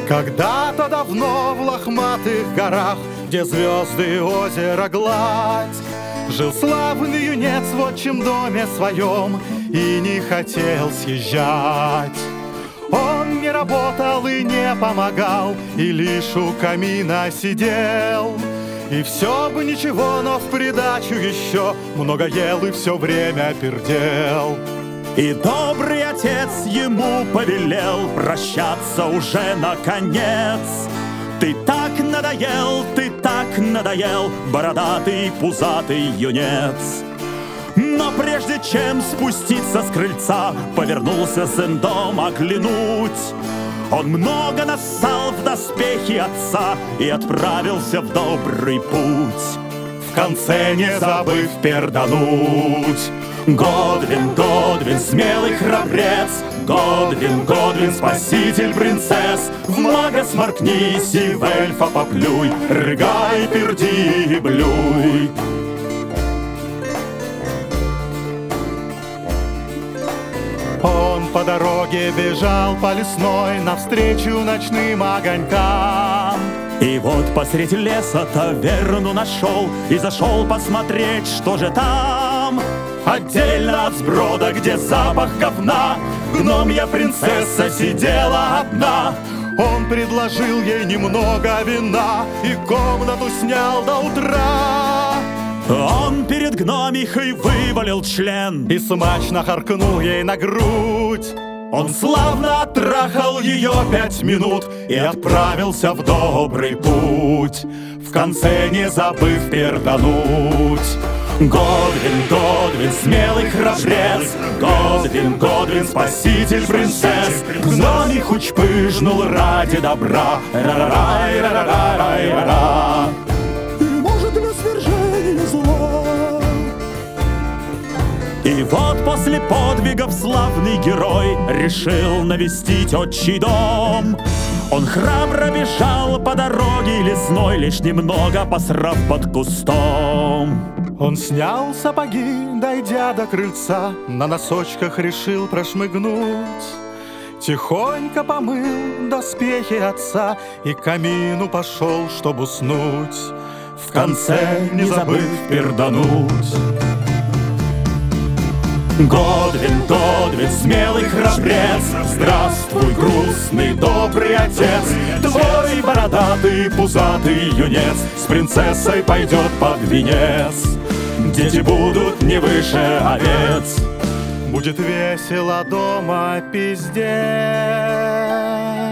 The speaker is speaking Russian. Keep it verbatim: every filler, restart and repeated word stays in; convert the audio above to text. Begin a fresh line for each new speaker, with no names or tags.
Когда-то давно в лохматых горах, где звезды и озеро гладь, жил славный юнец в отчим доме своем и не хотел съезжать. Он не работал и не помогал, и лишь у камина сидел. И все бы ничего, но в придачу еще много ел и все время пердел.
И добрый отец ему повелел прощаться уже наконец. Ты так надоел, ты так надоел, бородатый пузатый юнец. Но прежде чем спуститься с крыльца, повернулся сын дом оглянуть. Он много нассал в доспехи отца и отправился в добрый путь,
в конце не забыв пердануть.
Годвин, Годвин, смелый храбрец, Годвин, Годвин, спаситель принцесс. В мага сморкнись и в эльфа поплюй, рыгай, перди и блюй.
Он по дороге бежал по лесной навстречу ночным огонькам.
И вот посредь леса таверну нашел и зашел посмотреть, что же там. Отдельно от сброда, где запах говна, гномья принцесса сидела одна.
Он предложил ей немного вина и комнату снял до утра.
Он перед гномихой вывалил член
и смачно харкнул ей на грудь.
Он славно оттрахал ее пять минут и отправился в добрый путь,
в конце не забыв пердануть.
Годвин, Годвин, смелый храбрец, Годвин, Годвин, спаситель принцесс. Гномиху чпыжнул ради добра, ра-ра-рай, ра-ра-рай, ра-ра. И вот после подвигов славный герой решил навестить отчий дом. Он храбро бежал по дороге лесной, лишь немного посрав под кустом.
Он снял сапоги, дойдя до крыльца, на носочках решил прошмыгнуть. Тихонько помыл доспехи отца и к камину пошел, чтоб уснуть, в конце не забыв пердануть.
Годвин, Годвин, смелый храбрец, здравствуй, грустный, добрый отец. Твой бородатый, пузатый юнец с принцессой пойдет под венец. Дети будут не выше овец.
Будет весело дома, пиздец.